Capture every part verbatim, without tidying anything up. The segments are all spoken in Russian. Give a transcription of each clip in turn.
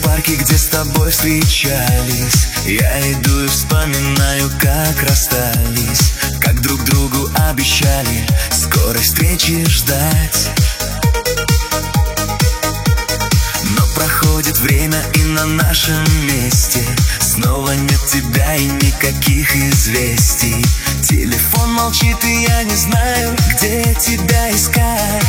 парке, где с тобой встречались. Я иду и вспоминаю, как расстались, как друг другу обещали скорой встречи ждать. Но проходит время, и на нашем месте снова нет тебя и никаких известий. Телефон молчит, и я не знаю, где тебя искать.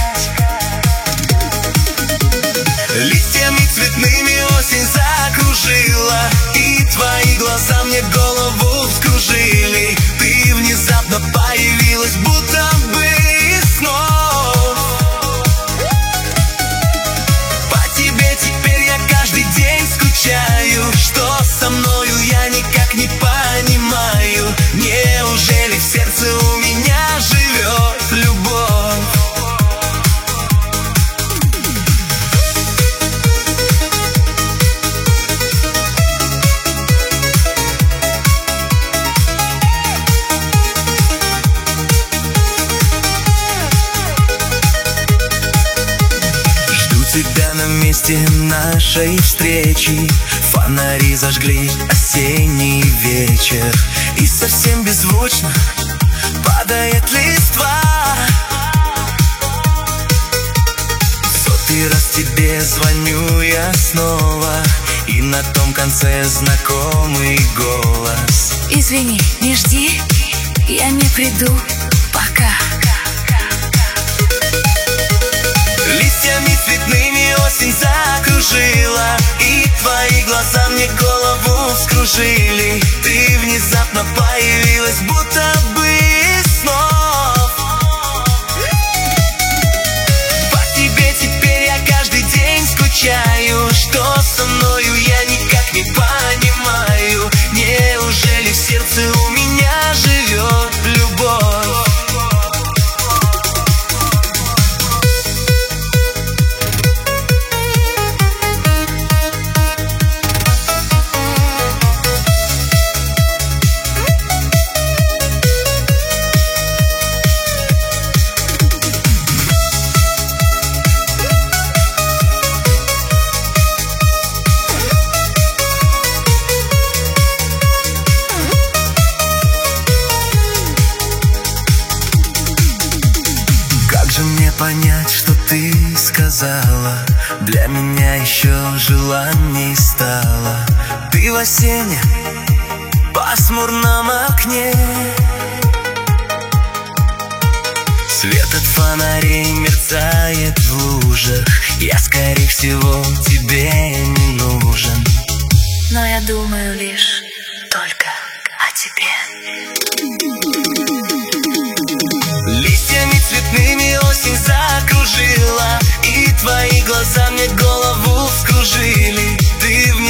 Листьями цветными осень закружила, и твои глаза мне голову вскружили. Ты внезапно появилась, будто бы из снов. По тебе теперь я каждый день скучаю. Что со мною, я никак не понимаю. Неужели в сердце у меня живет любовь? Тебя на месте нашей встречи. Фонари зажгли осенний вечер, и совсем беззвучно падает листва. Сотый раз тебе звоню я снова, и на том конце знакомый голос. Извини, не жди, я не приду, пока. Листьями цветными осень закружила, и твои глаза мне голову вскружили. Ты внезапно появилась, будто бы из снов. По тебе теперь я каждый день скучаю. Что со мною, я никак не понимаю. Неужели в сердце у меня живет любовь? Мне понять, что ты сказала, для меня еще желаний стало. Ты в осеннем пасмурном окне, свет от фонарей мерцает в лужах. Я, скорее всего, тебе не нужен, но я думаю лишь только о тебе. Листьями цветными осень закружила, и твои глаза мне голову вскружили. Ты